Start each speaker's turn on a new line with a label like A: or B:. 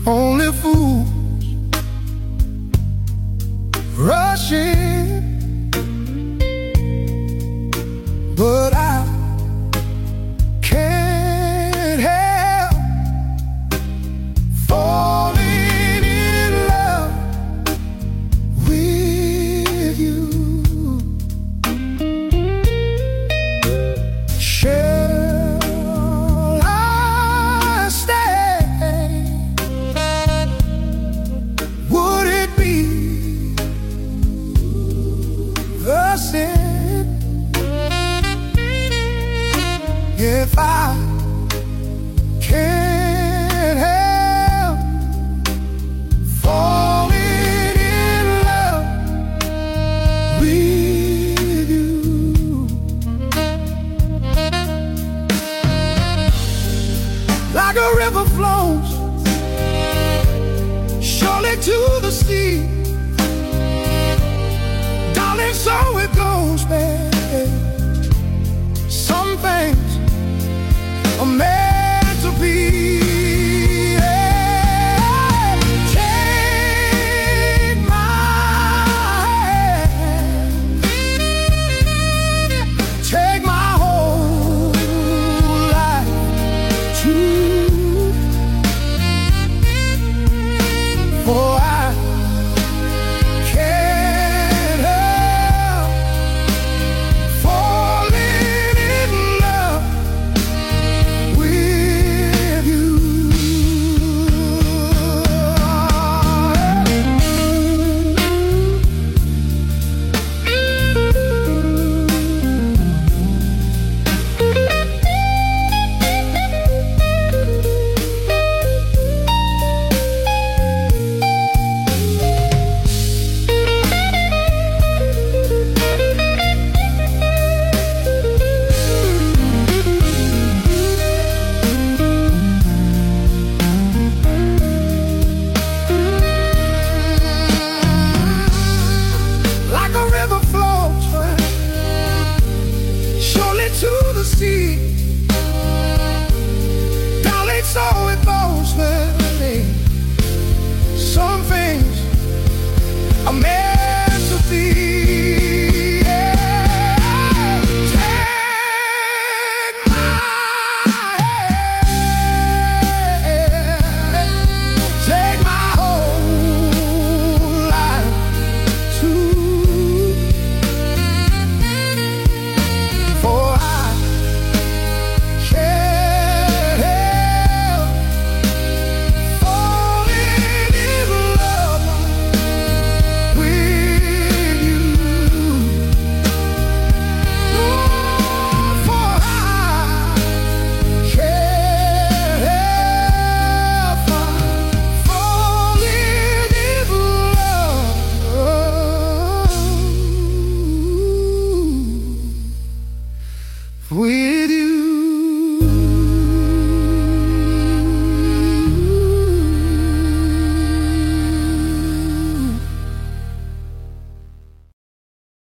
A: Only fools rush in, but I can't help falling in love with you. Shall I stay? Would it be the sin if I can't help falling in love with you? Like a river flows surely to the sea, darling, so it goes, man. Some things a man